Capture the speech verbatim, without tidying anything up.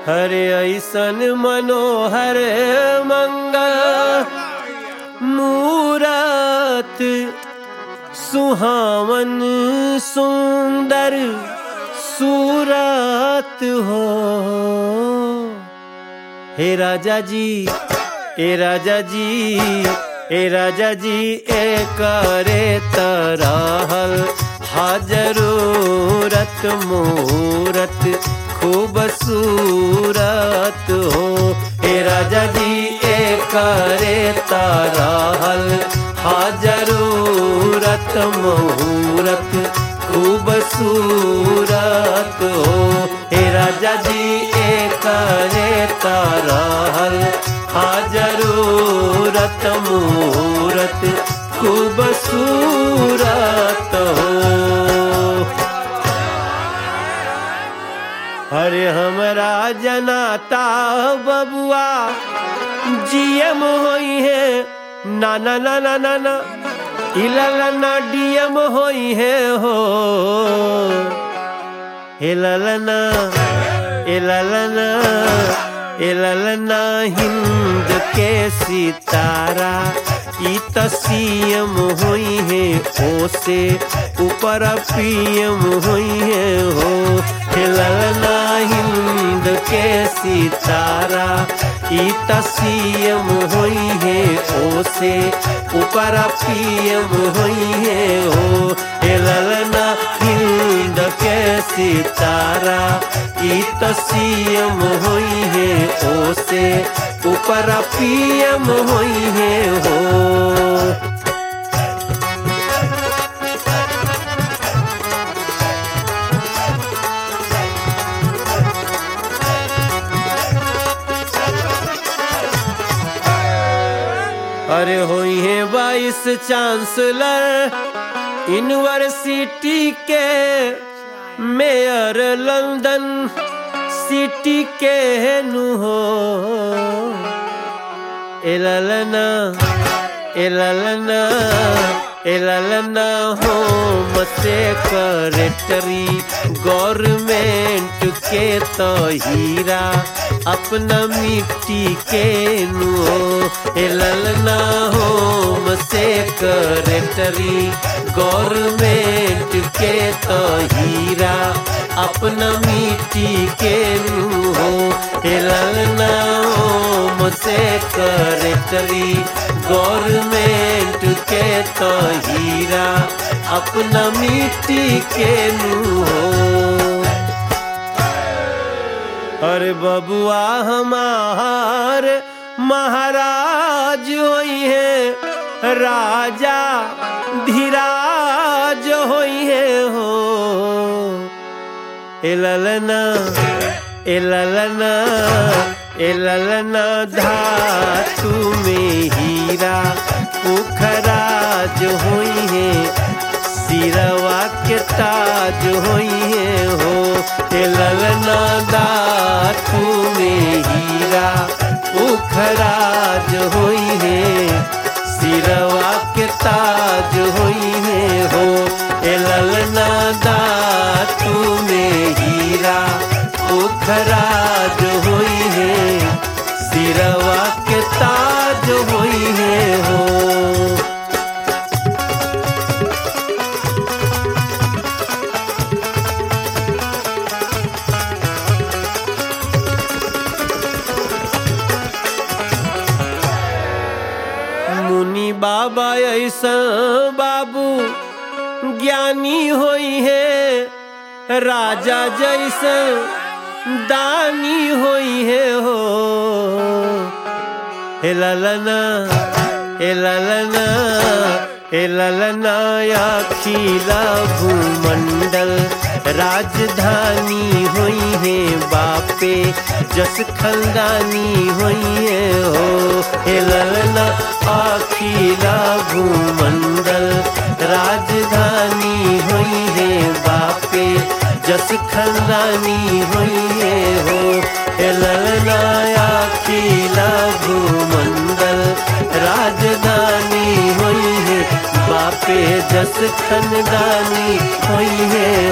हरे ऐसन मनोहर मंगल मूरत सुहावन सुंदर सूरत हो। हे राजा जी ए राजा जी ए राजा जी ए करे तरहल हाजरूरत मूरत खूब सूरत हो। हे राजा जी ए करे तरहल हाजरूरत मूरत खूब सूरत हो। हे राजा जी ए करे तरहल हाजरूरत मूरत खूब सूरत हो। हरे हमरा जनाता बबुआ जीएम होई है ना ना ना ना ना ना इललना डीएम होई है हो। इललना इललना इललना हिंद के सितारा ई त सीएम हुई है ओ से ऊपर पीएम हुई है हो। हिलना हिंद के सितारा ई त सीएम हुई है ओ से ऊपर पीएम हुई है हो। हिलना हिंद के सितारा ई त सीएम हुई है ओ से ऊपर पीएम हुई है हो। अरे हुई है वाइस चांसलर यूनिवर्सिटी के मेयर लंदन सिटी के नु हो। एललना एललना एललना होम सेक्रेटरी गवर्नमेंट के तो हीरा अपना मिट्टी के नु हो। एललना होम सेक्रेटरी गवर्नमेंट के तो हीरा अपना मिट्टी के नु हो। एललना होम सेक्रेटरी गवर्नमेंट के तो हीरा अपना मिट्टी के नु हो। अरे बबुआ हमार महाराज होई है राजा धीराज होई है हो। एललना एललना एललना धातु में हीरा पुखराज होई है सिरवा के ताज होई है हो। एललना धातु में हीरा पुखराज होई है सिरवा के ताज होई है हो। एललना धातु में हीरा पुखराज होई है सिरवा के ताज होई है हो। मुनि बाबा ऐसा बाबू ज्ञानी होई है राजा जैसा दानी होई है हो। एललना एललना एललना अखिला भूमंडल राजधानी हुई है बापे जस खंदानी हुई है हो। एललना अखिला भूमंडल राजधानी हुई है बापे जस खंदानी हुई है हो। एललना अखिला भूमंडल राजधानी हुई है बापे जस खंदानी हुई है